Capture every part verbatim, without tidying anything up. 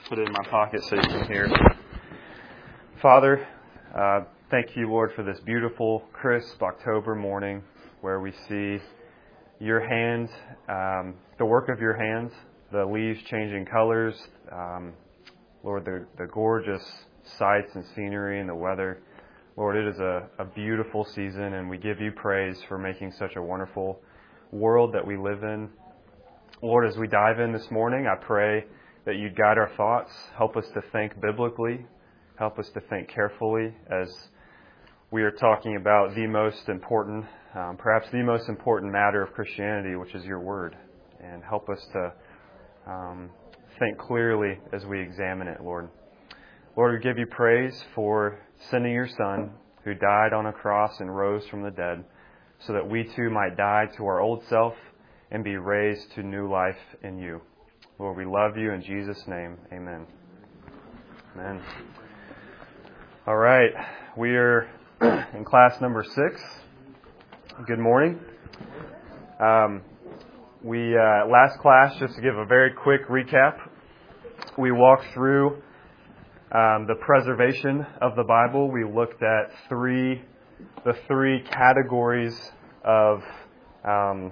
put it in my pocket so you can hear. Father, uh, thank you, Lord, for this beautiful, crisp October morning where we see your hand, um, the work of your hands, the leaves changing colors, um, Lord, the, the gorgeous sights and scenery and the weather. Lord, it is a, a beautiful season, and we give you praise for making such a wonderful world that we live in. Lord, as we dive in this morning, I pray that you'd guide our thoughts, help us to think biblically, help us to think carefully as we are talking about the most important, um, perhaps the most important matter of Christianity, which is your word. And help us to um, think clearly as we examine it, Lord. Lord, we give you praise for sending your Son, who died on a cross and rose from the dead, so that we too might die to our old self and be raised to new life in you. Lord, we love you in Jesus' name. Amen. Amen. All right. We are in class number six. Good morning. Um, we uh, last class, just to give a very quick recap, we walked through um, the preservation of the Bible. We looked at three, the three categories of um,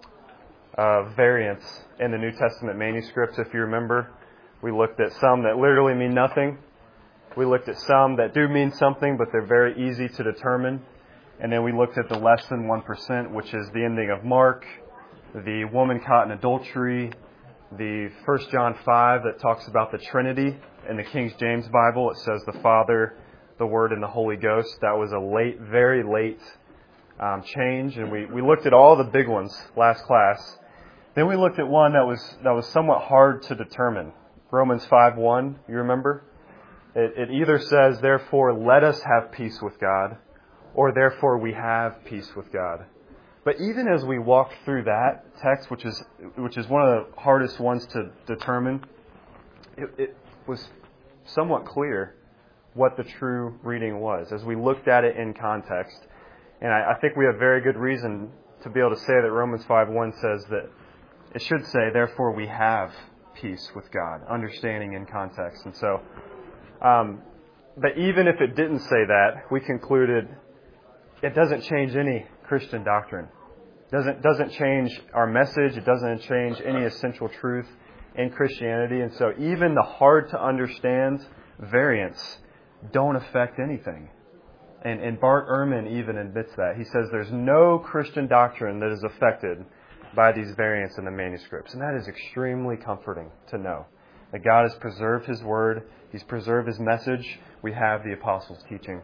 uh, variants in the New Testament manuscripts. If you remember, we looked at some that literally mean nothing. We looked at some that do mean something, but they're very easy to determine. And then we looked at the less than one percent, which is the ending of Mark, the woman caught in adultery, the First John five that talks about the Trinity. In the King James Bible, it says the Father, the Word, and the Holy Ghost. That was a late, very late um, change. And we, we looked at all the big ones last class. Then we looked at one that was that was somewhat hard to determine. Romans five one, you remember? It, it either says, therefore, let us have peace with God, or therefore we have peace with God. But even as we walked through that text, which is which is one of the hardest ones to determine, it, it was somewhat clear what the true reading was as we looked at it in context. And I, I think we have very good reason to be able to say that Romans five one says that it should say, therefore we have peace with God, understanding in context. And so, um, but even if it didn't say that, we concluded it doesn't change any Christian doctrine. It doesn't, doesn't change our message. It doesn't change any essential truth in Christianity. And so even the hard to understand variants don't affect anything. And, and Bart Ehrman even admits that. He says there's no Christian doctrine that is affected by these variants in the manuscripts. And that is extremely comforting to know. That God has preserved His Word. He's preserved His message. We have the Apostles' teaching.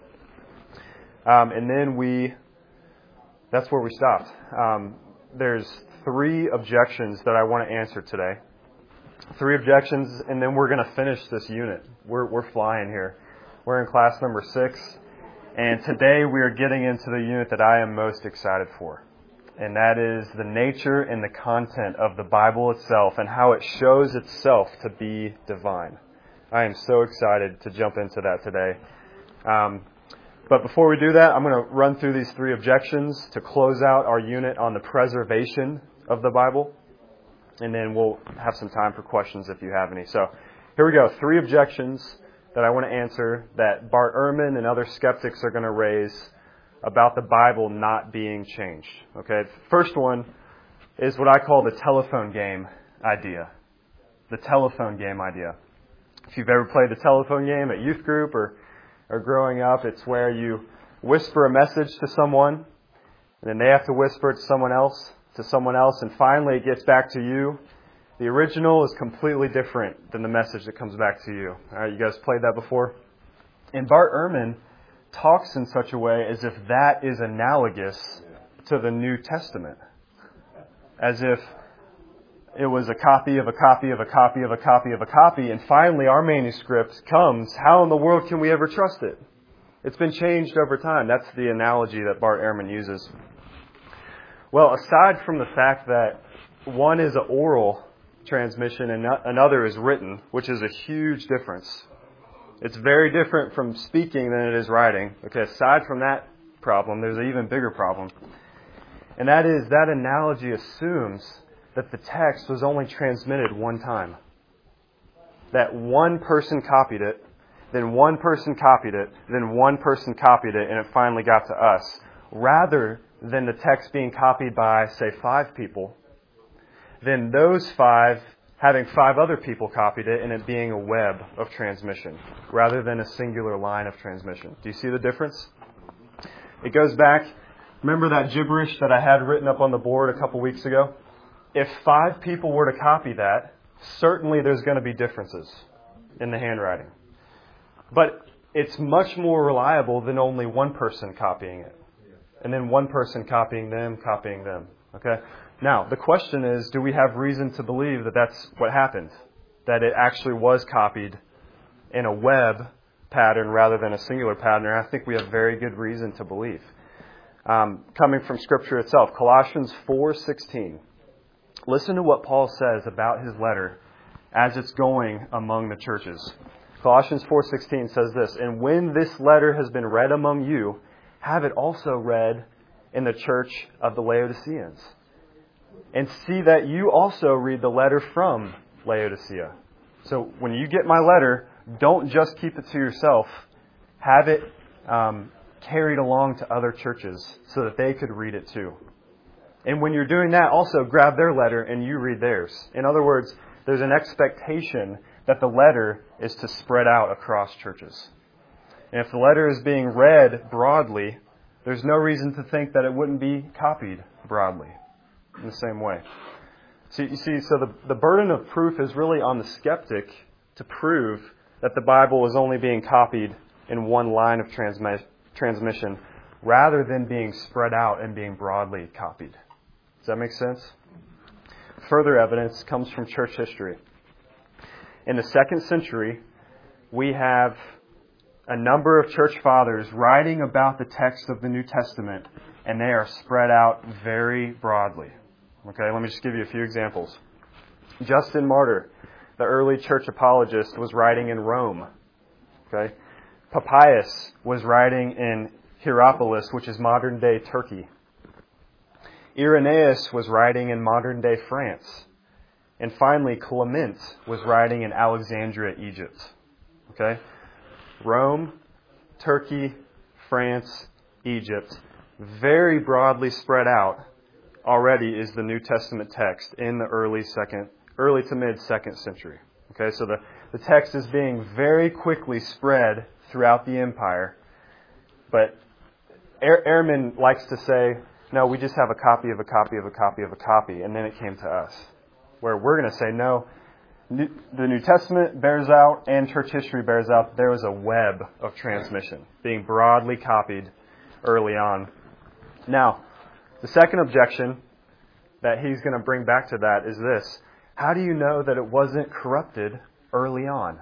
Um, and then we, that's where we stopped. Um, there's three objections that I want to answer today. Three objections, and then we're going to finish this unit. We're, we're flying here. We're in class number six. And today we are getting into the unit that I am most excited for. And that is the nature and the content of the Bible itself and how it shows itself to be divine. I am so excited to jump into that today. Um, but before we do that, I'm going to run through these three objections to close out our unit on the preservation of the Bible. And then we'll have some time for questions if you have any. So here we go. Three objections that I want to answer that Bart Ehrman and other skeptics are going to raise about the Bible not being changed. Okay, first one is what I call the telephone game idea. The telephone game idea. If you've ever played the telephone game at youth group or, or growing up, it's where you whisper a message to someone, and then they have to whisper it to someone else, to someone else, and finally it gets back to you. The original is completely different than the message that comes back to you. All right, you guys played that before? And Bart Ehrman talks in such a way as if that is analogous to the New Testament. As if it was a copy of a copy of a copy of a copy of a copy, and finally our manuscript comes. How in the world can we ever trust it? It's been changed over time. That's the analogy that Bart Ehrman uses. Well, aside from the fact that one is an oral transmission and another is written, which is a huge difference. It's very different from speaking than it is writing. Okay, aside from that problem, there's an even bigger problem. And that is, that analogy assumes that the text was only transmitted one time. that one person copied it, then one person copied it, then one person copied it, and it finally got to us, rather than the text being copied by, say, five people, then those five having five other people copied it and it being a web of transmission, rather than a singular line of transmission. Do you see the difference? It goes back, remember that gibberish that I had written up on the board a couple weeks ago? If five people were to copy that, certainly there's going to be differences in the handwriting. But it's much more reliable than only one person copying it. And then one person copying them, copying them. Okay? Now, the question is, do we have reason to believe that that's what happened? That it actually was copied in a web pattern rather than a singular pattern? And I think we have very good reason to believe. Um, coming from Scripture itself, Colossians four sixteen. Listen to what Paul says about his letter as it's going among the churches. Colossians four sixteen says this, "And when this letter has been read among you, have it also read in the church of the Laodiceans. And see that you also read the letter from Laodicea." So when you get my letter, don't just keep it to yourself. Have it um, carried along to other churches so that they could read it too. And when you're doing that, also grab their letter and you read theirs. In other words, there's an expectation that the letter is to spread out across churches. And if the letter is being read broadly, there's no reason to think that it wouldn't be copied broadly in the same way. So you see, so the, the burden of proof is really on the skeptic to prove that the Bible is only being copied in one line of transmi- transmission rather than being spread out and being broadly copied. Does that make sense? Further evidence comes from church history. In the second century, we have a number of church fathers writing about the text of the New Testament, and they are spread out very broadly. Okay, let me just give you a few examples. Justin Martyr, the early church apologist, was writing in Rome. Okay, Papias was writing in Hierapolis, which is modern-day Turkey. Irenaeus was writing in modern-day France. And finally, Clement was writing in Alexandria, Egypt. Okay? Rome, Turkey, France, Egypt, very broadly spread out already is the New Testament text in the early second, early to mid second century. Okay, so the, the text is being very quickly spread throughout the empire. But Ehrman likes to say, no, we just have a copy of a copy of a copy of a copy, and then it came to us. Where we're going to say, no, the New Testament bears out and church history bears out that there was a web of transmission being broadly copied early on. Now, the second objection that he's going to bring back to that is this. How do you know that it wasn't corrupted early on?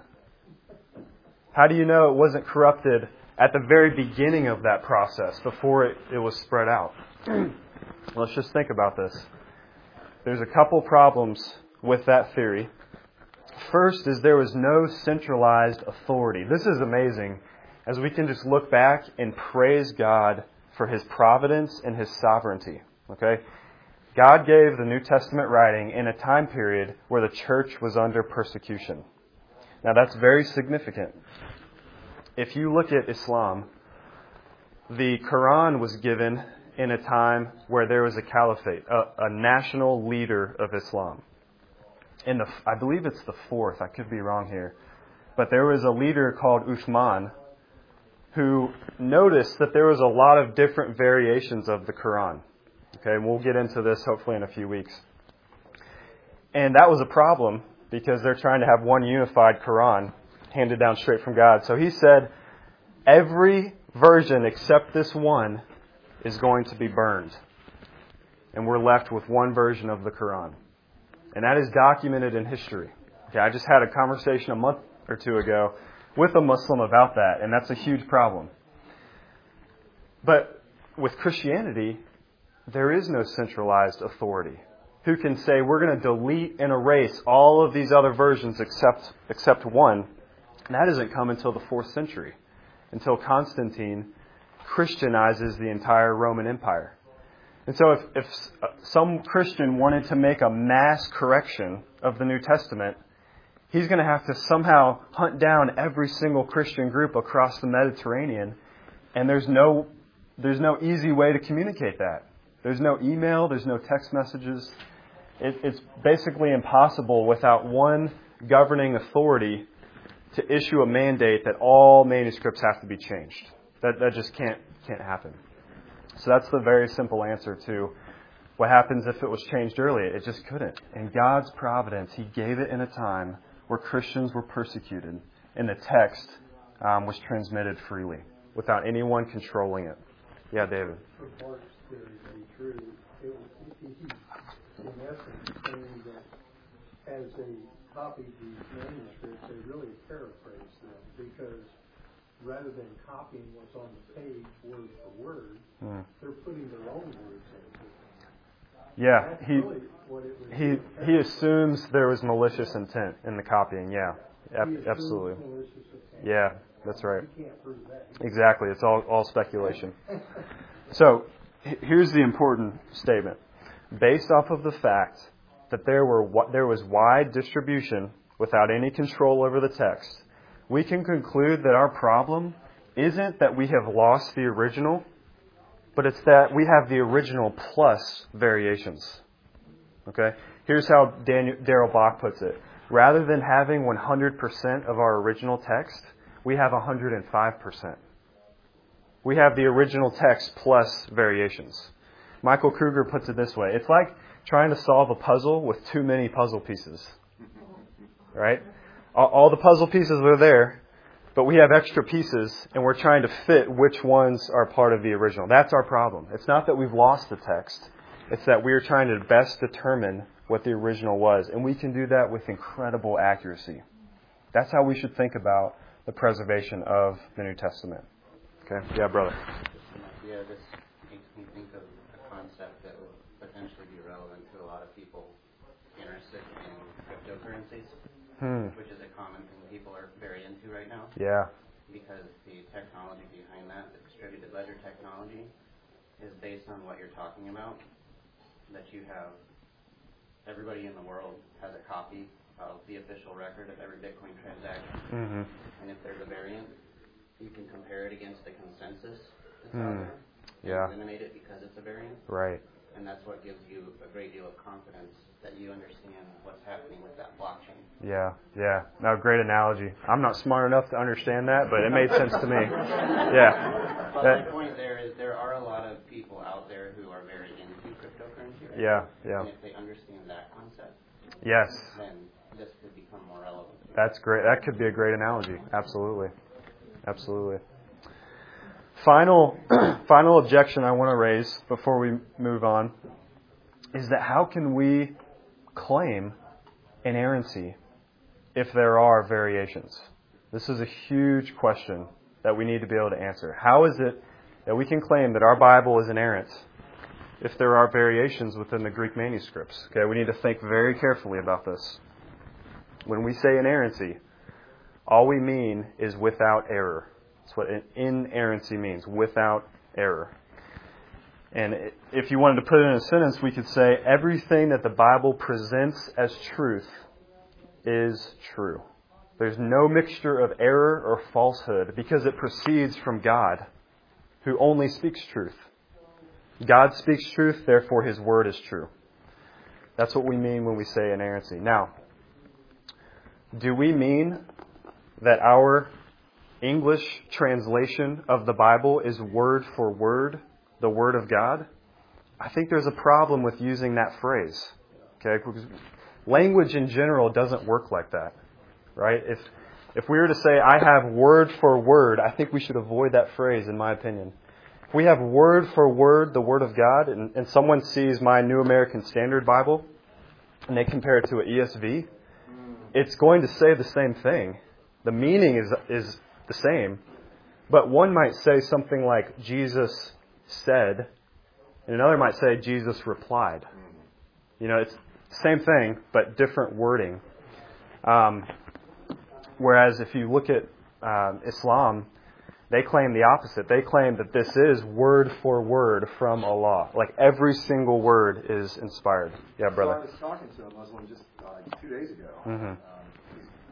How do you know it wasn't corrupted at the very beginning of that process before it, it was spread out? Let's just think about this. There's a couple problems with that theory. First is there was no centralized authority. This is amazing, as we can just look back and praise God for His providence and His sovereignty. Okay? God gave the New Testament writing in a time period where the church was under persecution. Now that's very significant. If you look at Islam, the Quran was given in a time where there was a caliphate, a, a national leader of Islam. In the, I believe it's the fourth, I could be wrong here, but there was a leader called Uthman who noticed that there was a lot of different variations of the Quran. Okay, and we'll get into this hopefully in a few weeks. And that was a problem because they're trying to have one unified Quran handed down straight from God. So he said, every version except this one is going to be burned. And we're left with one version of the Quran. And that is documented in history. Okay, I just had a conversation a month or two ago with a Muslim about that, and that's a huge problem. But with Christianity, there is no centralized authority who can say, we're going to delete and erase all of these other versions except except one. And that doesn't come until the fourth century, until Constantine Christianizes the entire Roman Empire. And so if, if some Christian wanted to make a mass correction of the New Testament, he's going to have to somehow hunt down every single Christian group across the Mediterranean, and there's no there's no easy way to communicate that. There's no email, there's no text messages. It, it's basically impossible without one governing authority to issue a mandate that all manuscripts have to be changed. That that just can't can't happen. So that's the very simple answer to what happens if it was changed earlier. It just couldn't. In God's providence, He gave it in a time where Christians were persecuted, and the text um, was transmitted freely without anyone controlling it. Yeah, David. For Mark's theory to be true, it was, he, in essence, saying that as they copied these manuscripts, they really paraphrased them, because rather than copying what's on the page word for word, mm. they're putting their own words in. Yeah, That's he really what it was he doing. he assumes there was malicious intent in the copying. Yeah, He absolutely. malicious intent. Yeah, that's right. You can't prove that. Exactly, it's all all speculation. So here's the important statement: based off of the fact that there were there was wide distribution without any control over the text, we can conclude that our problem isn't that we have lost the original, but it's that we have the original plus variations. Okay? Here's how Daniel, Darrell Bach puts it. Rather than having one hundred percent of our original text, we have one hundred five percent. We have the original text plus variations. Michael Kruger puts it this way. It's like trying to solve a puzzle with too many puzzle pieces. Right? All the puzzle pieces are there, but we have extra pieces, and we're trying to fit which ones are part of the original. That's our problem. It's not that we've lost the text. It's that we're trying to best determine what the original was, and we can do that with incredible accuracy. That's how we should think about the preservation of the New Testament. Okay? Yeah, brother. Yeah, this makes me think of a concept that will potentially be relevant to a lot of people interested in cryptocurrencies. Hmm. Which is a common thing people are very into right now. Yeah. Because the technology behind that, the distributed ledger technology, is based on what you're talking about. That you have, everybody in the world has a copy of the official record of every Bitcoin transaction. Mm-hmm. And if there's a variant, you can compare it against the consensus that's mm. out there. Yeah. Eliminate it because it's a variant. Right. And that's what gives you a great deal of confidence that you understand what's happening with that blockchain. Yeah, yeah. No, great analogy. I'm not smart enough to understand that, but it made sense to me. Yeah. But that, my point there is there are a lot of people out there who are very into cryptocurrency. Right yeah, now. yeah. And if they understand that concept, yes, then this could become more relevant. That's great. That could be a great analogy. Absolutely. Absolutely. Final, final objection I want to raise before we move on is that how can we claim inerrancy if there are variations? This is a huge question that we need to be able to answer. How is it that we can claim that our Bible is inerrant if there are variations within the Greek manuscripts? Okay, we need to think very carefully about this. When we say inerrancy, all we mean is without error. That's what inerrancy means, without error. And if you wanted to put it in a sentence, we could say everything that the Bible presents as truth is true. There's no mixture of error or falsehood because it proceeds from God, who only speaks truth. God speaks truth, therefore His Word is true. That's what we mean when we say inerrancy. Now, do we mean that our English translation of the Bible is word for word the Word of God? I think there's a problem with using that phrase. Okay, because language in general doesn't work like that, right? If if we were to say, I have word for word, I think we should avoid that phrase, in my opinion. If we have word for word the Word of God, and, and someone sees my New American Standard Bible, and they compare it to an E S V, it's going to say the same thing. The meaning is is the same, but one might say something like Jesus said, and another might say Jesus replied. You know, it's the same thing, but different wording. Um, whereas if you look at um, Islam, they claim the opposite. They claim that this is word for word from Allah. Like every single word is inspired. Yeah, brother. So I was talking to a Muslim just uh, two days ago. Mm-hmm. Um,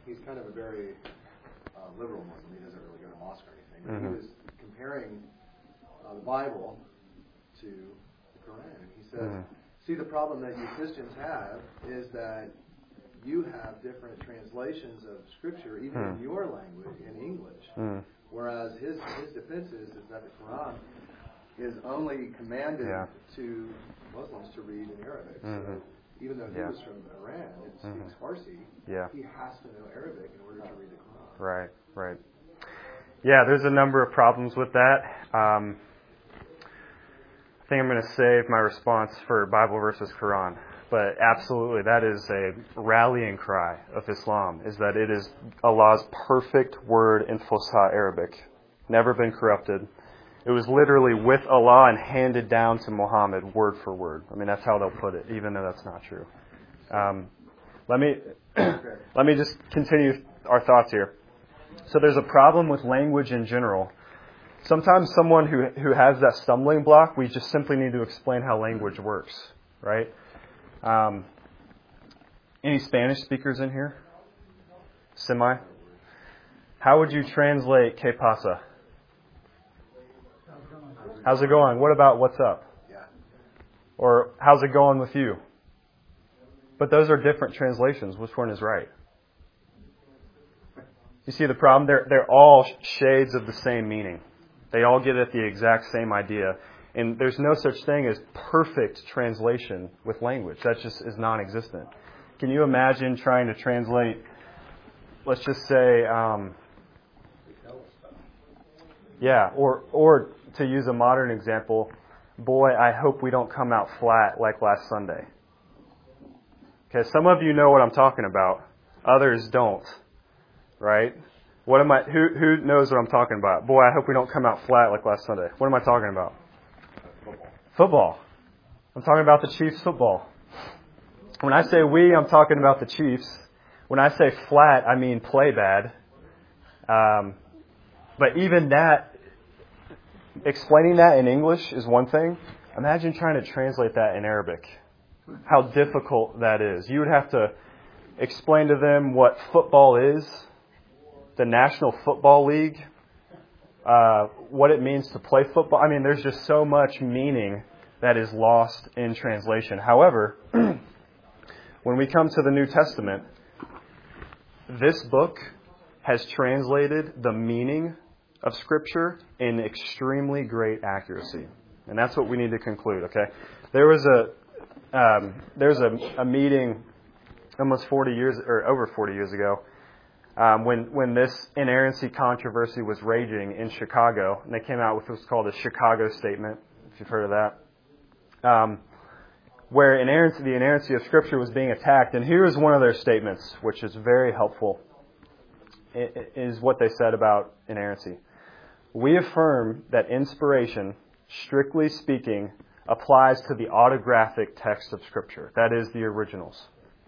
he's kind of a very uh, liberal Muslim. He doesn't really go to mosque or anything. But Mm-hmm. he was comparing uh, the Bible to the Quran. And he says, Mm-hmm. see, the problem that you Christians have is that you have different translations of Scripture, even mm. in your language, in English. Mm. Whereas his his defense is, is that the Quran is only commanded Yeah. to Muslims to read in Arabic. Mm-hmm. So even though he Yeah. was from Iran and speaks Mm-hmm. Farsi, Yeah. he has to know Arabic in order to read the Quran. Right, right. Yeah, there's a number of problems with that. Um, I think I'm going to save my response for Bible versus Quran. But absolutely, that is a rallying cry of Islam, is that it is Allah's perfect word in Fusha Arabic. Never been corrupted. It was literally with Allah and handed down to Muhammad word for word. I mean, that's how they'll put it, even though that's not true. Um, let me let me just continue our thoughts here. So there's a problem with language in general. Sometimes someone who who has that stumbling block, we just simply need to explain how language works, right? Um, any Spanish speakers in here? Semi? How would you translate que pasa? How's it going? What about what's up? Yeah. Or how's it going with you? But those are different translations. Which one is right? You see the problem? They're, they're all shades of the same meaning. They all get at the exact same idea. And there's no such thing as perfect translation with language. That just is non-existent. Can you imagine trying to translate, let's just say, um, yeah, or or to use a modern example, boy, I hope we don't come out flat like last Sunday. Okay, some of you know what I'm talking about. Others don't. Right? What am I? Who who knows what I'm talking about? Boy, I hope we don't come out flat like last Sunday. What am I talking about? Football. Football. I'm talking about the Chiefs football. When I say we, I'm talking about the Chiefs. When I say flat, I mean play bad. Um, but even that, explaining that in English is one thing. Imagine trying to translate that in Arabic. How difficult that is. You would have to explain to them what football is, the National Football League, uh, what it means to play football. I mean, there's just so much meaning that is lost in translation. However, when we come to the New Testament, this book has translated the meaning of Scripture in extremely great accuracy. And that's what we need to conclude, okay? There was a, um, there's a, a meeting almost forty years, or over forty years ago, Um, when when this inerrancy controversy was raging in Chicago, and they came out with what's called a Chicago Statement, if you've heard of that, um, where inerrancy, the inerrancy of Scripture was being attacked. And here is one of their statements, which is very helpful, it, it is what they said about inerrancy. We affirm that inspiration, strictly speaking, applies to the autographic text of Scripture, that is, the originals,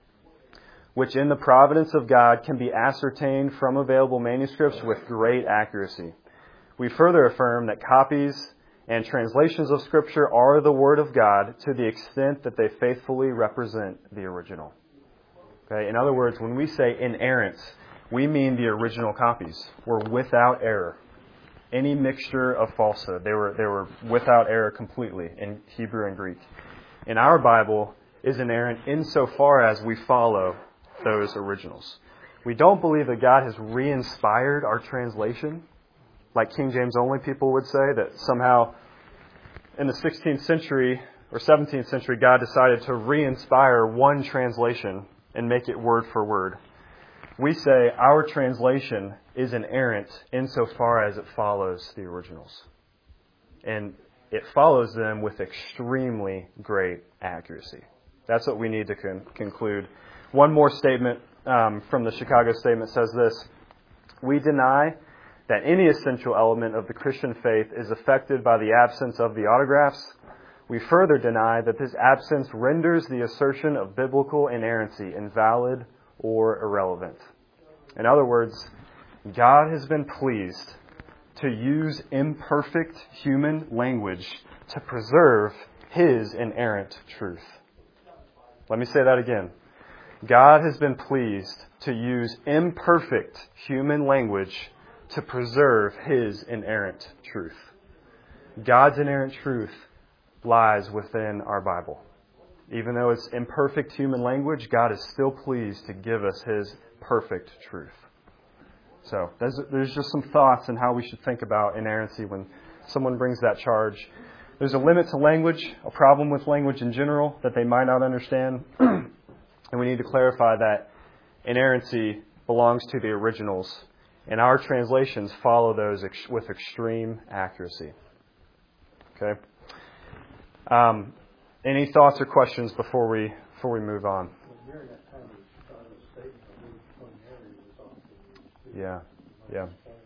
which in the providence of God can be ascertained from available manuscripts with great accuracy. We further affirm that copies and translations of Scripture are the Word of God to the extent that they faithfully represent the original. Okay? In other words, when we say inerrant, we mean the original copies were without error. Any mixture of falsehood, they were they were without error completely in Hebrew and Greek. In our Bible is inerrant insofar as we follow those originals. We don't believe that God has re-inspired our translation, like King James only people would say, that somehow in the sixteenth century or seventeenth century, God decided to re-inspire one translation and make it word for word. We say our translation is inerrant insofar as it follows the originals. And it follows them with extremely great accuracy. That's what we need to con- conclude. One more statement um, from the Chicago Statement says this: we deny that any essential element of the Christian faith is affected by the absence of the autographs. We further deny that this absence renders the assertion of biblical inerrancy invalid or irrelevant. In other words, God has been pleased to use imperfect human language to preserve His inerrant truth. Let me say that again. God has been pleased to use imperfect human language to preserve His inerrant truth. God's inerrant truth lies within our Bible. Even though it's imperfect human language, God is still pleased to give us His perfect truth. So there's, there's just some thoughts on how we should think about inerrancy when someone brings that charge. There's a limit to language, a problem with language in general that they might not understand. And we need to clarify that inerrancy belongs to the originals, and our translations follow those ex- with extreme accuracy. Okay. Um, any thoughts or questions before we before we move on? During that time, we thought of a statement of plenary was often used. Yeah, yeah.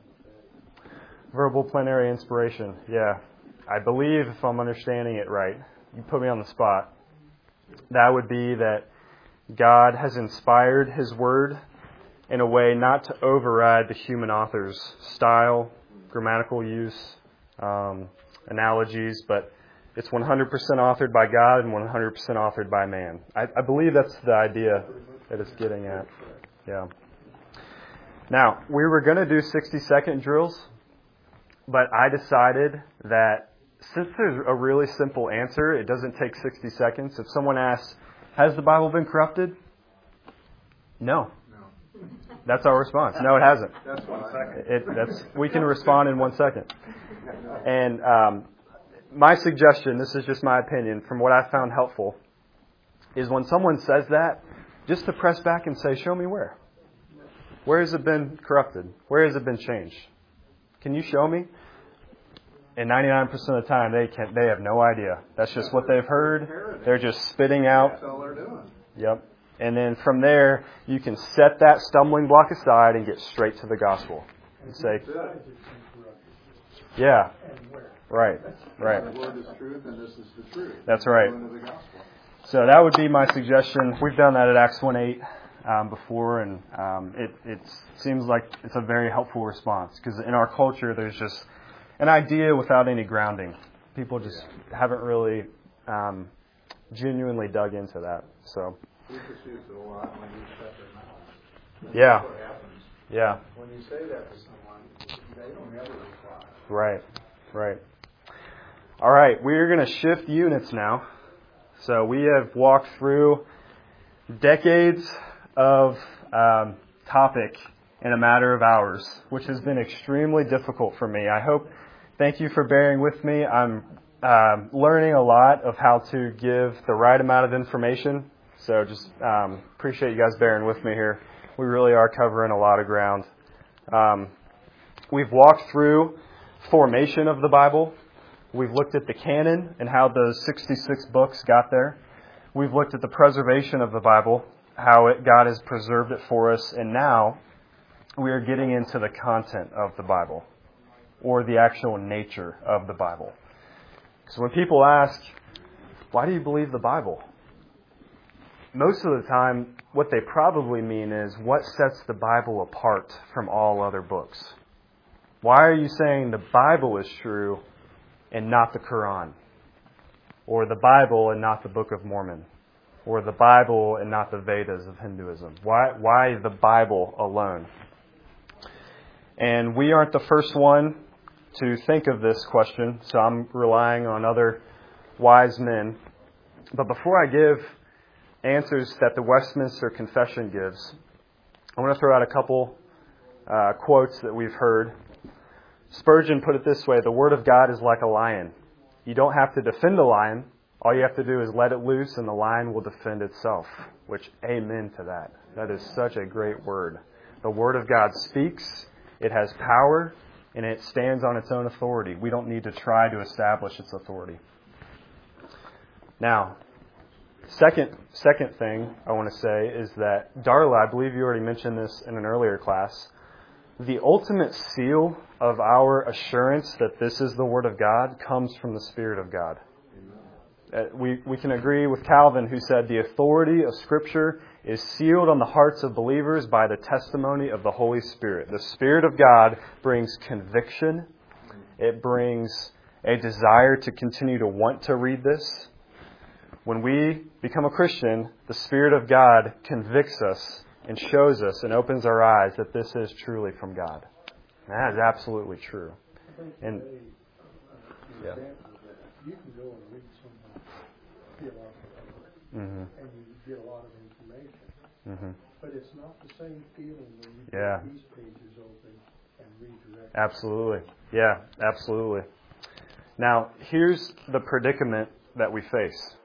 Verbal plenary inspiration. Yeah, I believe if I'm understanding it right, you put me on the spot. That would be that God has inspired His Word in a way not to override the human author's style, grammatical use, um, analogies, but it's one hundred percent authored by God and one hundred percent authored by man. I, I believe that's the idea that it's getting at. Yeah. Now, we were going to do sixty-second drills, but I decided that since there's a really simple answer, it doesn't take sixty seconds. If someone asks, has the Bible been corrupted? No. No. That's our response. No, it hasn't. That's one second. It, that's, we can respond in one second. And um, my suggestion, this is just my opinion, from what I found helpful, is when someone says that, just to press back and say, show me where. Where has it been corrupted? Where has it been changed? Can you show me? And ninety-nine percent of the time, they can they have no idea. That's just what they've heard. They're just spitting out. That's all they're doing. Yep. And then from there, you can set that stumbling block aside and get straight to the gospel. And say, yeah, right, right. The word is truth, and this is the truth. That's right. Go into the gospel. So that would be my suggestion. We've done that at Acts one eight um, before, and um, it, it seems like it's a very helpful response because in our culture, there's just an idea without any grounding. People just haven't really um, genuinely dug into that. So. We just use it a lot when you shut their mouth. Yeah. That's what happens. Yeah. When you say that to someone, they don't ever reply. Right. Right. All right. We're going to shift units now. So we have walked through decades of um, topic in a matter of hours, which has been extremely difficult for me. I hope, thank you for bearing with me. I'm um, learning a lot of how to give the right amount of information. So just um, appreciate you guys bearing with me here. We really are covering a lot of ground. Um, we've walked through formation of the Bible. We've looked at the canon and how those sixty-six books got there. We've looked at the preservation of the Bible, how it, God has preserved it for us. And now we are getting into the content of the Bible, or the actual nature of the Bible. Because when people ask, why do you believe the Bible? Most of the time, what they probably mean is, what sets the Bible apart from all other books? Why are you saying the Bible is true and not the Quran? Or the Bible and not the Book of Mormon? Or the Bible and not the Vedas of Hinduism? Why, why the Bible alone? And we aren't the first one to think of this question, so I'm relying on other wise men. But before I give answers that the Westminster Confession gives, I want to throw out a couple uh, quotes that we've heard. Spurgeon put it this way: the Word of God is like a lion. You don't have to defend a lion. All you have to do is let it loose and the lion will defend itself. Which, amen to that. That is such a great word. The Word of God speaks. It has power and it stands on its own authority. We don't need to try to establish its authority. Now, Second, second thing I want to say is that, Darla, I believe you already mentioned this in an earlier class, the ultimate seal of our assurance that this is the Word of God comes from the Spirit of God. Uh, we, we can agree with Calvin, who said the authority of Scripture is sealed on the hearts of believers by the testimony of the Holy Spirit. The Spirit of God brings conviction. It brings a desire to continue to want to read this. When we become a Christian, the Spirit of God convicts us and shows us and opens our eyes that this is truly from God. And that is absolutely true. I think And today, uh, yeah. an example of that, you can go and read some theological work, Mm-hmm. and you get a lot of information. Mm-hmm. But it's not the same feeling when you Yeah. get these pages open and read directly. Absolutely. Yeah, absolutely. Now, here's the predicament that we face.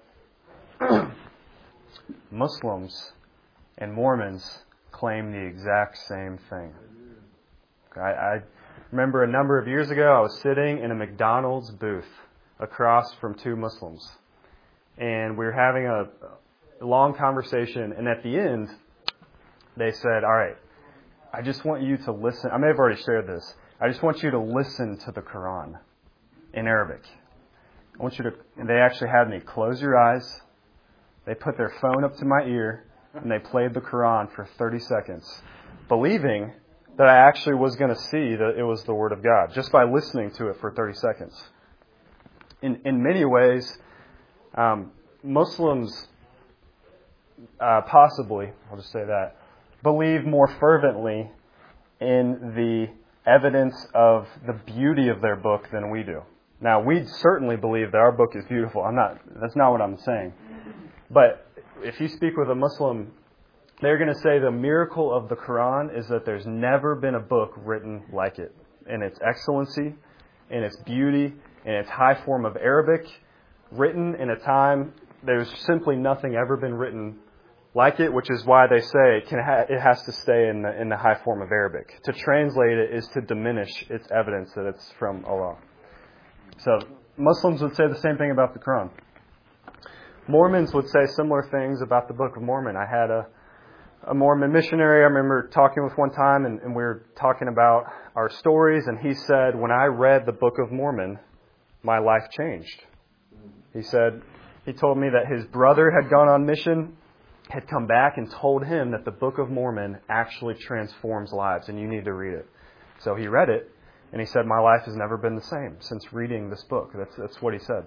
Muslims and Mormons claim the exact same thing. I, I remember a number of years ago, I was sitting in a McDonald's booth across from two Muslims. And we were having a, a long conversation, and at the end, they said, all right, I just want you to listen. I may have already shared this. I just want you to listen to the Quran in Arabic. I want you to, and they actually had me close your eyes. They put their phone up to my ear, and they played the Quran for thirty seconds, believing that I actually was going to see that it was the Word of God, just by listening to it for thirty seconds. In in many ways, um, Muslims, uh, possibly, I'll just say that, believe more fervently in the evidence of the beauty of their book than we do. Now, we certainly believe that our book is beautiful. I'm not. That's not what I'm saying. But if you speak with a Muslim, they're going to say the miracle of the Quran is that there's never been a book written like it in its excellency, in its beauty, in its high form of Arabic, written in a time there's simply nothing ever been written like it, which is why they say it, can ha- it has to stay in the, in the high form of Arabic. To translate it is to diminish its evidence that it's from Allah. So Muslims would say the same thing about the Quran. Mormons would say similar things about the Book of Mormon. I had a, a Mormon missionary I remember talking with one time, and, and we were talking about our stories, and he said, when I read the Book of Mormon, my life changed. He said, he told me that his brother had gone on mission, had come back and told him that the Book of Mormon actually transforms lives, and you need to read it. So he read it, and he said, my life has never been the same since reading this book. That's, that's what he said.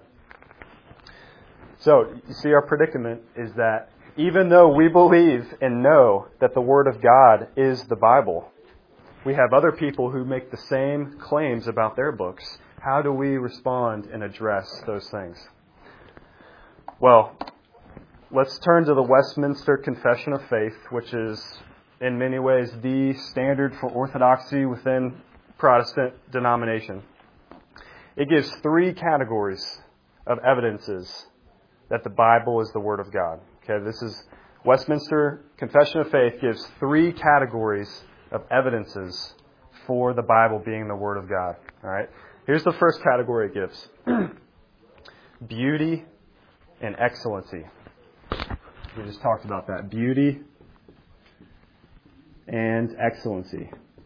So, you see, our predicament is that even though we believe and know that the Word of God is the Bible, we have other people who make the same claims about their books. How do we respond and address those things? Well, let's turn to the Westminster Confession of Faith, which is in many ways the standard for orthodoxy within Protestant denomination. It gives three categories of evidences that the Bible is the Word of God. Okay, this is Westminster Confession of Faith gives three categories of evidences for the Bible being the Word of God. All right. Here's the first category it gives: beauty and excellency. We just talked about that. Beauty and excellency.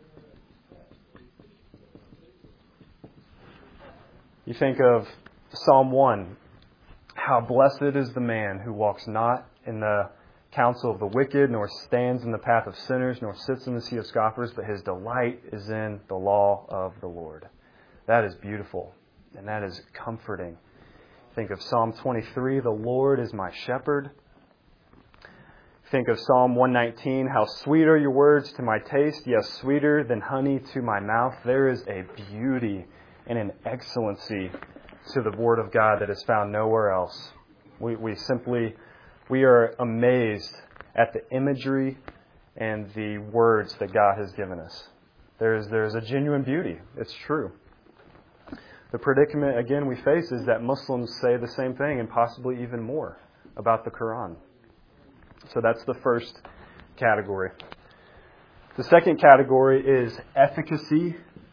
You think of Psalm one. How blessed is the man who walks not in the counsel of the wicked, nor stands in the path of sinners, nor sits in the seat of scoffers, but his delight is in the law of the Lord. That is beautiful, and that is comforting. Think of Psalm twenty-three, the Lord is my shepherd. Think of Psalm one nineteen, how sweet are your words to my taste, yes, sweeter than honey to my mouth. There is a beauty and an excellency to the Word of God that is found nowhere else. We, we simply, we are amazed at the imagery and the words that God has given us. There's, there's a genuine beauty. It's true. The predicament, again, we face is that Muslims say the same thing and possibly even more about the Quran. So that's the first category. The second category is efficacy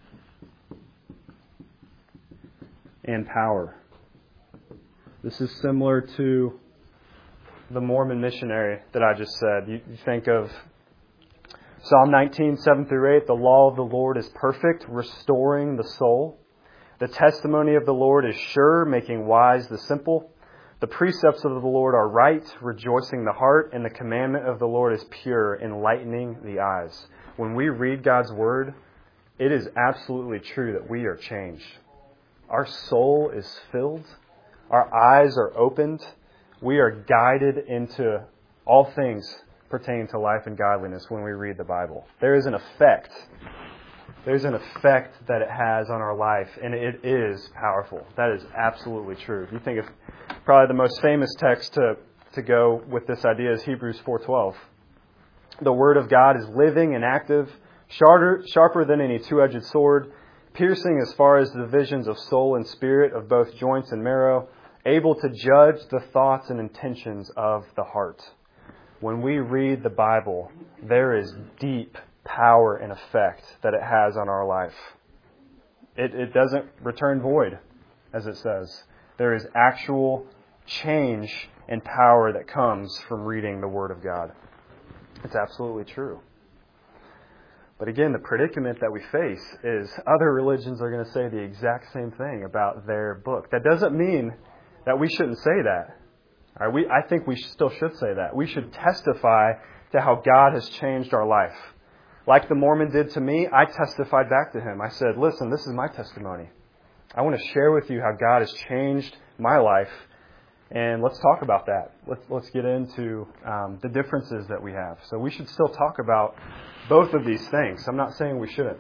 and power. This is similar to the Mormon missionary that I just said. You, you think of Psalm nineteen, seven through eight, the law of the Lord is perfect, restoring the soul. The testimony of the Lord is sure, making wise the simple. The precepts of the Lord are right, rejoicing the heart, and the commandment of the Lord is pure, enlightening the eyes. When we read God's Word, it is absolutely true that we are changed. Our soul is filled. Our eyes are opened. we are guided into all things pertaining to life and godliness when we read the Bible. There is an effect. There's an effect that it has on our life, and it is powerful. That is absolutely true. If you think of probably the most famous text to, to go with this idea is Hebrews four twelve. The Word of God is living and active, sharper, sharper than any two-edged sword, piercing as far as the divisions of soul and spirit, of both joints and marrow, able to judge the thoughts and intentions of the heart. When we read the Bible, there is deep power and effect that it has on our life. It, it doesn't return void, as it says. There is actual change and power that comes from reading the Word of God. It's absolutely true. But again, the predicament that we face is other religions are going to say the exact same thing about their book. That doesn't mean that we shouldn't say that. All right, we, I think we still should say that. We should testify to how God has changed our life. Like the Mormon did to me, I testified back to him. I said, listen, this is my testimony. I want to share with you how God has changed my life. And let's talk about that. Let's, let's get into um, the differences that we have. So we should still talk about both of these things. I'm not saying we shouldn't.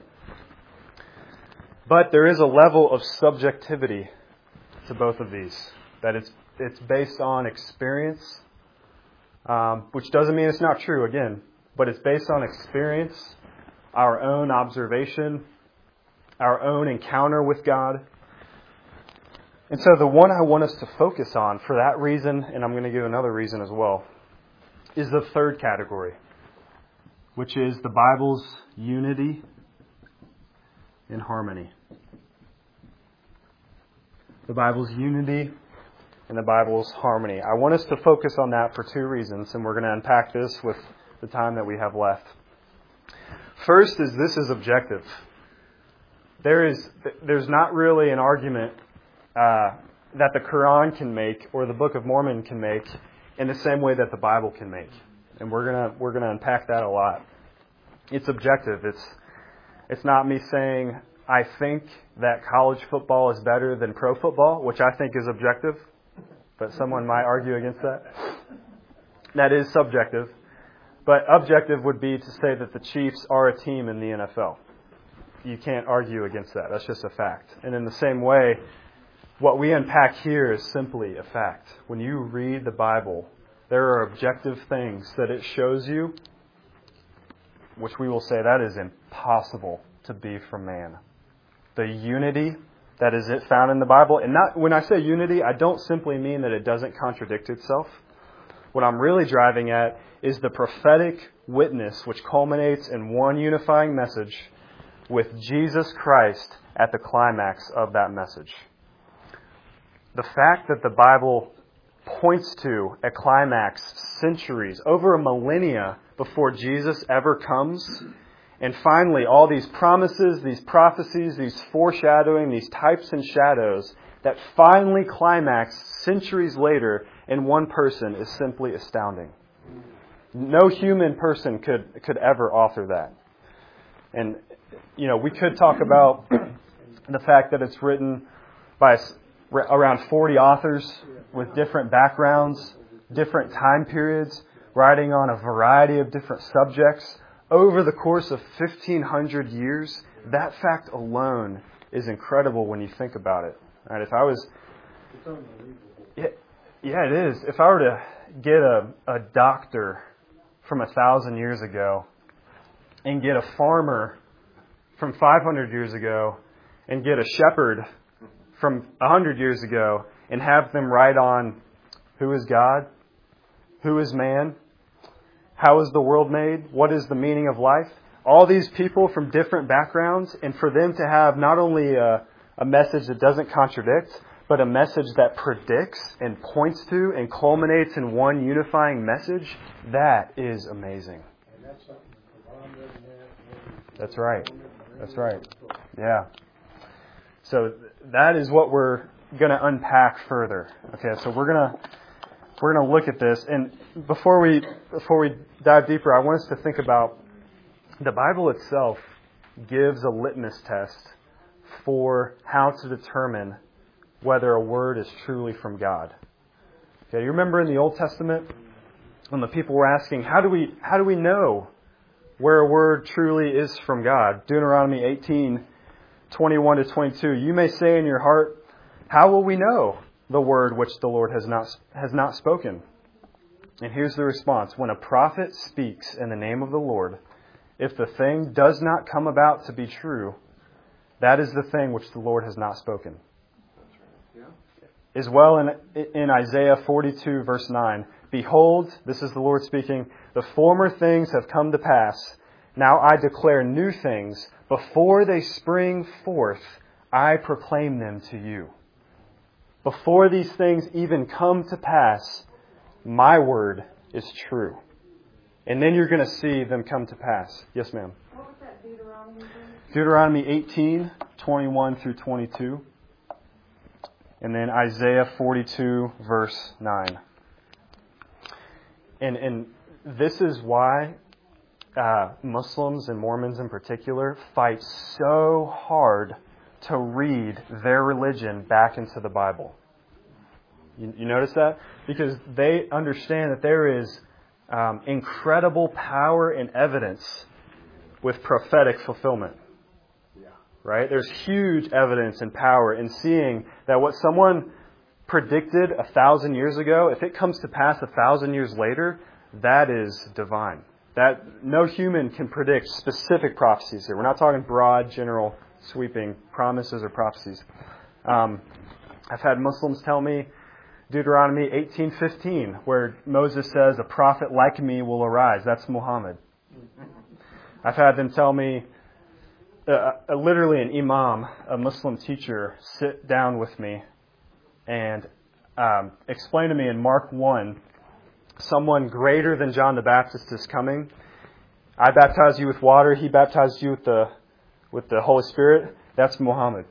But there is a level of subjectivity to both of these. That it's it's based on experience, um, which doesn't mean it's not true, again. But it's based on experience, our own observation, our own encounter with God. And so the one I want us to focus on for that reason, and I'm going to give another reason as well, is the third category, which is the Bible's unity and harmony. The Bible's unity and the Bible's harmony. I want us to focus on that for two reasons, and we're going to unpack this with the time that we have left. First is this is objective. There is there's not really an argument uh, that the Quran can make or the Book of Mormon can make in the same way that the Bible can make, and we're gonna we're gonna unpack that a lot. It's objective. It's it's not me saying I think that college football is better than pro football, which I think is objective, but someone might argue against that. That is subjective. But objective would be to say that the Chiefs are a team in the N F L. You can't argue against that. That's just a fact. And in the same way, what we unpack here is simply a fact. When you read the Bible, there are objective things that it shows you, which we will say that is impossible to be from man. The unity that is it found in the Bible, and not when I say unity, I don't simply mean that it doesn't contradict itself. What I'm really driving at is the prophetic witness which culminates in one unifying message with Jesus Christ at the climax of that message. The fact that the Bible points to a climax centuries, over a millennia before Jesus ever comes, and finally all these promises, these prophecies, these foreshadowing, these types and shadows that finally climax centuries later in one person is simply astounding. No human person could could ever author that. And, you know, we could talk about the fact that it's written by around forty authors with different backgrounds, different time periods, writing on a variety of different subjects over the course of fifteen hundred years. That fact alone is incredible when you think about it. Right? If I was... It's unbelievable. Yeah, yeah, it is. If I were to get a, a doctor from a thousand years ago and get a farmer from five hundred years ago and get a shepherd from a hundred years ago and have them write on who is God, who is man, how is the world made, what is the meaning of life, all these people from different backgrounds, and for them to have not only a, a message that doesn't contradict, but a message that predicts and points to and culminates in one unifying message, that is amazing. And that's something the Quran doesn't have. That's right. That's right. Yeah. So that is what we're going to unpack further. Okay, so we're going to we're going to look at this, and before we before we dive deeper, I want us to think about the Bible itself gives a litmus test for how to determine whether a word is truly from God. Okay, you remember in the Old Testament when the people were asking, how do we how do we know where a word truly is from God? Deuteronomy eighteen, twenty-one to twenty-two. You may say in your heart, how will we know the word which the Lord has not has not spoken? And here's the response. When a prophet speaks in the name of the Lord, if the thing does not come about to be true, that is the thing which the Lord has not spoken. Yeah. As well in, in Isaiah forty-two, verse nine, behold, this is the Lord speaking, the former things have come to pass. Now I declare new things. Before they spring forth, I proclaim them to you. Before these things even come to pass, my word is true. And then you're going to see them come to pass. Yes, ma'am. What was that Deuteronomy verse? Deuteronomy eighteen, twenty-one through twenty-two. And then Isaiah forty-two, verse nine. And and this is why uh, Muslims and Mormons in particular fight so hard to read their religion back into the Bible. You, you notice that? Because they understand that there is um, incredible power and evidence with prophetic fulfillment. Yeah. Right? There's huge evidence and power in seeing that what someone predicted a thousand years ago, if it comes to pass a thousand years later, that is divine. That no human can predict specific prophecies here. We're not talking broad, general, sweeping promises or prophecies. Um, I've had Muslims tell me Deuteronomy eighteen fifteen, where Moses says, a prophet like me will arise. That's Muhammad. I've had them tell me, uh, uh, literally an imam, a Muslim teacher, sit down with me and um, explain to me in Mark one, someone greater than John the Baptist is coming. I baptize you with water. He baptized you with the with the Holy Spirit. That's Muhammad.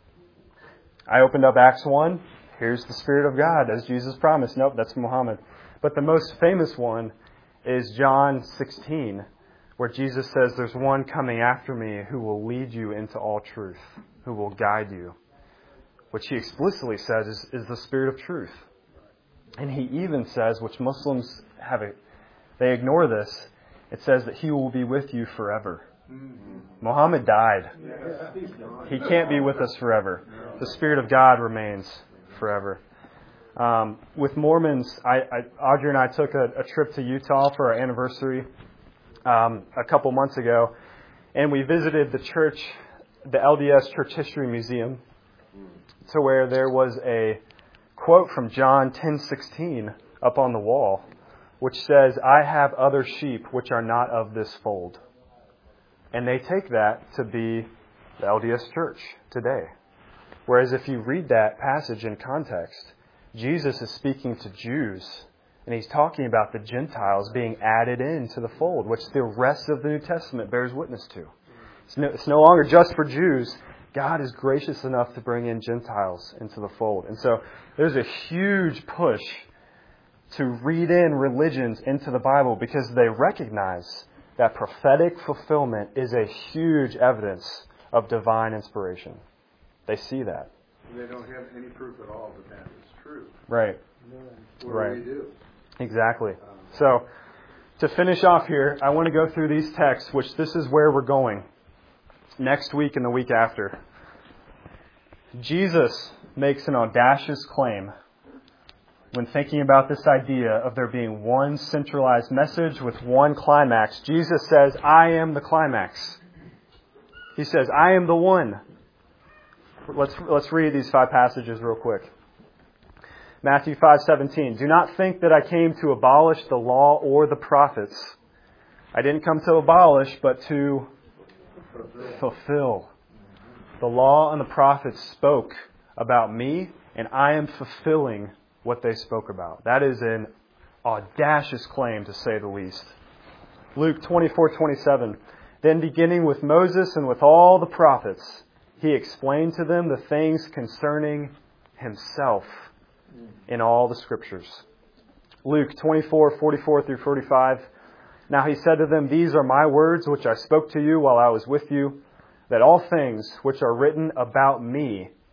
I opened up Acts one. Here's the Spirit of God, as Jesus promised. Nope, that's Muhammad. But the most famous one is John sixteen, where Jesus says, there's one coming after me who will lead you into all truth, who will guide you. Which he explicitly says is, is the Spirit of truth. And he even says, which Muslims have it, they ignore this, it says that he will be with you forever. Mm-hmm. Muhammad died. He can't be with us forever. The Spirit of God remains forever. Um, with Mormons, I, I, Audrey and I took a, a trip to Utah for our anniversary um, a couple months ago, and we visited the church, the L D S Church History Museum, to where there was a quote from John ten sixteen up on the wall, which says, I have other sheep which are not of this fold. And they take that to be the L D S Church today. Whereas if you read that passage in context, Jesus is speaking to Jews, and he's talking about the Gentiles being added into the fold, which the rest of the New Testament bears witness to. It's no, it's no longer just for Jews. God is gracious enough to bring in Gentiles into the fold. And so there's a huge push to read in religions into the Bible because they recognize that prophetic fulfillment is a huge evidence of divine inspiration. They see that. They don't have any proof at all that that is true. Right. What right. do we do? Exactly. So, to finish off here, I want to go through these texts, which this is where we're going next week and the week after. Jesus makes an audacious claim when thinking about this idea of there being one centralized message with one climax. Jesus says, I am the climax. He says, I am the one. Let's let's read these five passages real quick. Matthew five seventeen. Do not think that I came to abolish the law or the prophets. I didn't come to abolish, but to fulfill. The law and the prophets spoke about me, and I am fulfilling what they spoke about. That is an audacious claim, to say the least. Luke twenty-four twenty-seven. Then beginning with Moses and with all the prophets, he explained to them the things concerning himself in all the scriptures. Luke twenty-four forty-four through forty-five. Now he said to them, these are my words which I spoke to you while I was with you, that all things which are written about me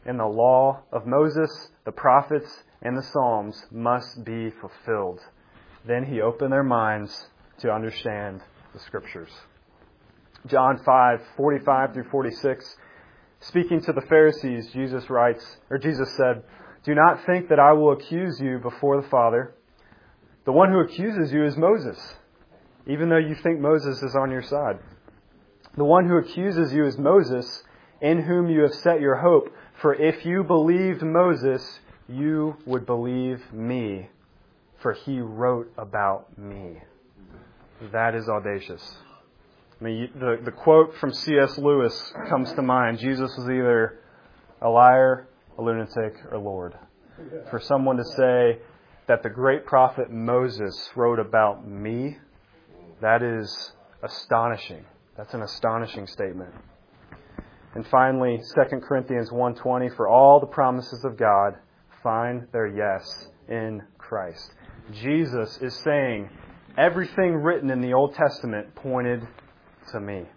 in the law of Moses, the prophets, and the Psalms must be fulfilled. Then he opened their minds to understand the Scriptures. John five, forty-five through forty-six, speaking to the Pharisees, Jesus writes, or Jesus said, "Do not think that I will accuse you before the Father. The one who accuses you is Moses, even though you think Moses is on your side. The one who accuses you is Moses, in whom you have set your hope. For if you believed Moses, you would believe me, for he wrote about me." That is audacious. I mean, the, the quote from C S Lewis comes to mind. Jesus was either a liar, a lunatic, or Lord. For someone to say that the great prophet Moses wrote about me, that is astonishing. That's an astonishing statement. And finally, Second Corinthians one twenty, "For all the promises of God find their yes in Christ." Jesus is saying everything written in the Old Testament pointed to me.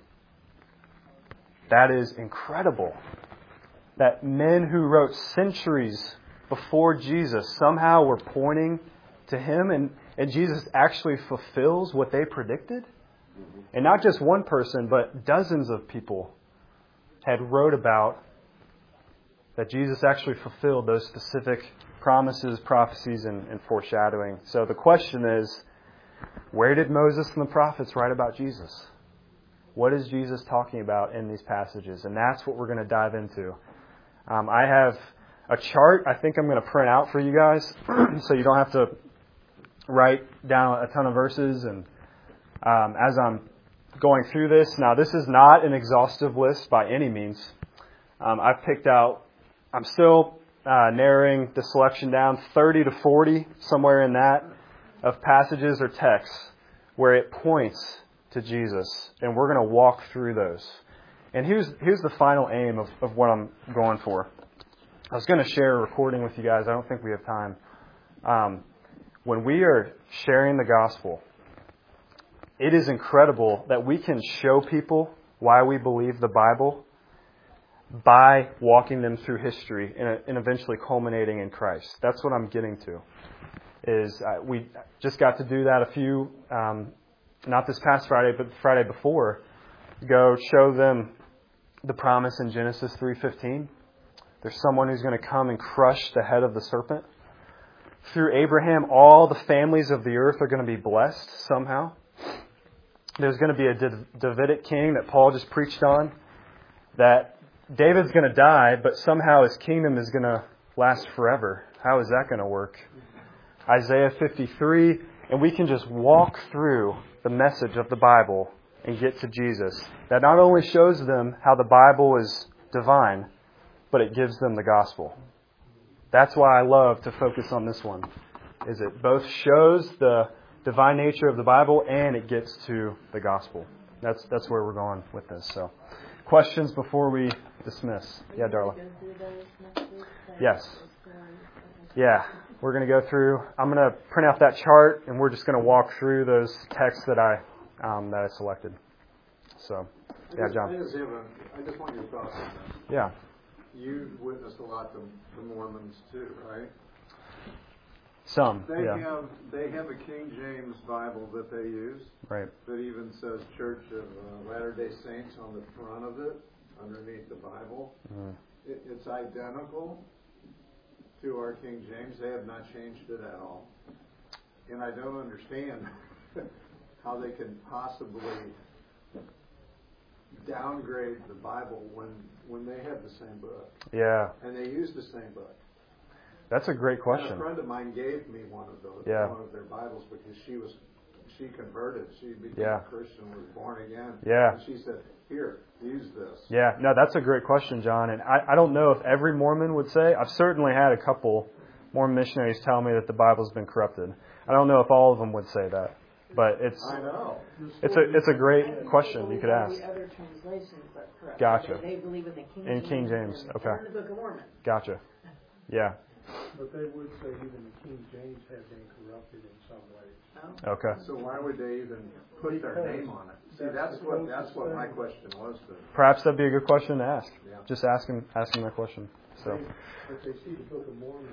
That is incredible. That men who wrote centuries before Jesus somehow were pointing to Him, and, and Jesus actually fulfills what they predicted. And not just one person, but dozens of people had wrote about that Jesus actually fulfilled those specific promises, prophecies, and, and foreshadowing. So the question is, where did Moses and the prophets write about Jesus? What is Jesus talking about in these passages? And that's what we're going to dive into. Um, I have a chart I think I'm going to print out for you guys so you don't have to write down a ton of verses. And um, as I'm going through this, now this is not an exhaustive list by any means. Um, I've picked out, I'm still uh, narrowing the selection down thirty to forty, somewhere in that, of passages or texts where it points to Jesus. And we're going to walk through those. And here's here's the final aim of, of what I'm going for. I was going to share a recording with you guys. I don't think we have time. Um, when we are sharing the gospel, it is incredible that we can show people why we believe the Bible by walking them through history and, and eventually culminating in Christ. That's what I'm getting to. Is uh, we just got to do that a few, um, not this past Friday, but the Friday before. Go show them the promise in Genesis three fifteen. There's someone who's going to come and crush the head of the serpent. Through Abraham, all the families of the earth are going to be blessed somehow. There's going to be a Davidic king that Paul just preached on. That David's going to die, but somehow his kingdom is going to last forever. How is that going to work? Isaiah fifty-three, and we can just walk through the message of the Bible and get to Jesus. That not only shows them how the Bible is divine, but it gives them the gospel. That's why I love to focus on this one. Is it both shows the divine nature of the Bible and it gets to the gospel. That's that's where we're going with this. So, questions before we dismiss? Yeah, Darla. Yes. Yeah, we're going to go through. I'm going to print out that chart, and we're just going to walk through those texts that I um, that I selected. So, yeah, John. I just, have a, I just want your thoughts on that. Yeah. You've witnessed a lot to the Mormons too, right? Some. They yeah. have they have a King James Bible that they use. Right. That even says Church of uh, Latter-day Saints on the front of it, underneath the Bible. Mm. It, it's identical to our King James. They have not changed it at all. And I don't understand how they can possibly downgrade the Bible when when they have the same book. Yeah. And they use the same book. That's a great question. And a friend of mine gave me one of those, yeah. one of their Bibles, because she was she converted. She became yeah. a Christian, was born again. Yeah. And she said, "Here, use this." Yeah. No, that's a great question, John. And I, I don't know if every Mormon would say. I've certainly had a couple Mormon missionaries tell me that the Bible's been corrupted. I don't know if all of them would say that. But it's I know. it's a it's a great question you could ask. The other translations are correct. Gotcha. They, they believe in the King in James. King James. Okay. In the Book of Mormon. Gotcha. Yeah. But they would say even the King James had been corrupted in some ways. Oh. Okay. So why would they even put their name on it? See, that's what that's what my question was. To Perhaps that'd be a good question to ask. Yeah. Just ask him ask him that question. So, But they see the Book of Mormon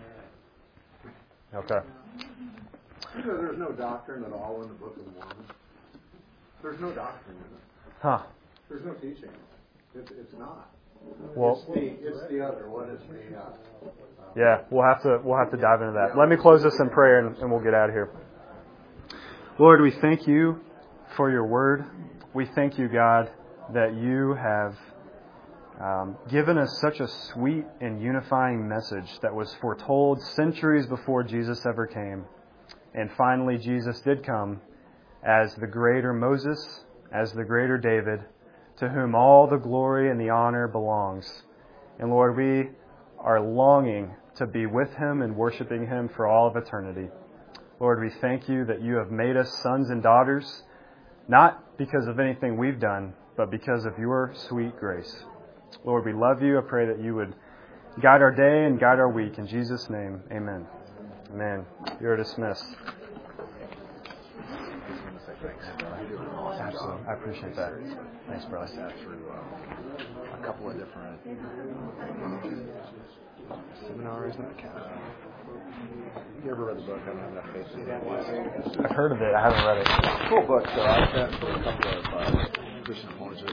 in okay. You know, there's no doctrine at all in the Book of Mormon. There's no doctrine in it. Huh. There's no teaching. It's, it's not. Well, it's the, it's the other. What is the? Uh, yeah, we'll have to we'll have to dive into that. Let me close this in prayer, and, and we'll get out of here. Lord, we thank you for your word. We thank you, God, that you have um, given us such a sweet and unifying message that was foretold centuries before Jesus ever came. And finally, Jesus did come as the greater Moses, as the greater David, to whom all the glory and the honor belongs. And Lord, we are longing to be with him and worshiping him for all of eternity. Lord, we thank you that you have made us sons and daughters, not because of anything we've done, but because of your sweet grace. Lord, we love you. I pray that you would guide our day and guide our week. In Jesus' name, amen. Amen. You're dismissed. Absolutely. I appreciate that. Thanks, brother. Through uh, a couple of different seminars and accounts. You ever read the book? I don't have enough faith in it. I've heard of it. I haven't read it. Cool book. So I sent a couple of uh, Christian apologetics